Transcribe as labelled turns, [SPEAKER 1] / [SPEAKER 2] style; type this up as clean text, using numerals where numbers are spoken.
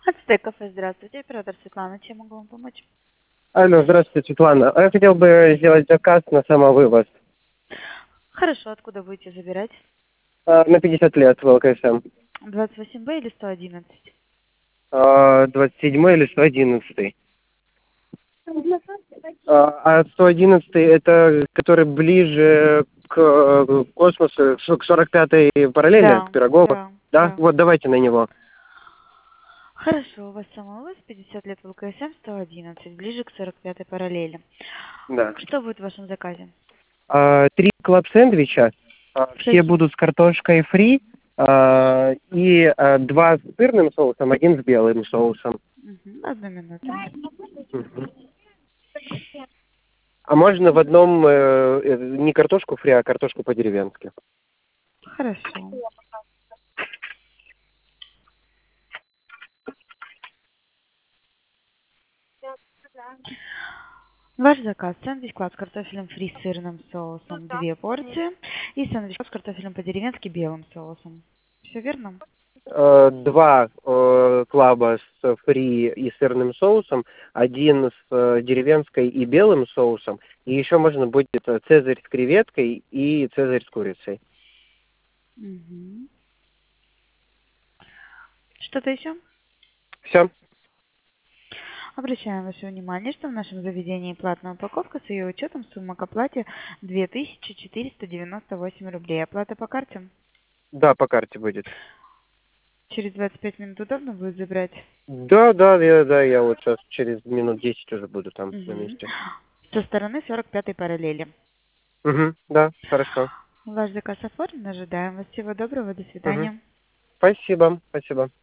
[SPEAKER 1] Ацтек кафе, здравствуйте. Оператор Светлана, чем могу вам помочь?
[SPEAKER 2] Алло, здравствуйте, Светлана. Я хотел бы сделать заказ на самовывоз.
[SPEAKER 1] Хорошо, откуда будете забирать?
[SPEAKER 2] На 50 лет в ЛКСМ.
[SPEAKER 1] 28Б или 111?
[SPEAKER 2] 27 или 111. А 111 это который ближе к космосу, к 45-й параллели, к
[SPEAKER 1] Да,
[SPEAKER 2] Пирогово.
[SPEAKER 1] да,
[SPEAKER 2] Да?
[SPEAKER 1] да.
[SPEAKER 2] Вот давайте на него.
[SPEAKER 1] Хорошо, у вас самовывоз 50 лет в ЛКСМ 111, ближе к 45-й параллели.
[SPEAKER 2] Да.
[SPEAKER 1] Что будет в вашем заказе?
[SPEAKER 2] 3 клаб-сэндвича.
[SPEAKER 1] С
[SPEAKER 2] Все
[SPEAKER 1] каким?
[SPEAKER 2] будут с картошкой фри. И 2 с сырным соусом, 1 с белым соусом.
[SPEAKER 1] Одну минуту.
[SPEAKER 2] Мгм. А можно в одном не картошку фри, а картошку по-деревенски?
[SPEAKER 1] Хорошо. Ваш заказ. Сэндвич класс с картофелем фри с сырным соусом 2 порции. И сэндвич класс с картофелем по-деревенски белым соусом. Все верно?
[SPEAKER 2] 2 клаба с фри и сырным соусом, 1 с деревенской и белым соусом, и еще можно будет цезарь с креветкой и цезарь с курицей.
[SPEAKER 1] Мгм. Что-то еще?
[SPEAKER 2] Все?
[SPEAKER 1] Обращаем ваше внимание, что в нашем заведении платная упаковка с ее учетом сумма к оплате 2498 рублей. Оплата по карте.
[SPEAKER 2] Да, по карте будет.
[SPEAKER 1] Через 25 минут удобно будет забрать?
[SPEAKER 2] Да, я вот сейчас через минут 10 уже буду там на
[SPEAKER 1] Мгм.
[SPEAKER 2] месте.
[SPEAKER 1] Со стороны 45-й параллели.
[SPEAKER 2] Угу, да, хорошо.
[SPEAKER 1] Ваш заказ оформлен. Ожидаем вас. Всего доброго. До
[SPEAKER 2] Угу.
[SPEAKER 1] свидания.
[SPEAKER 2] Спасибо.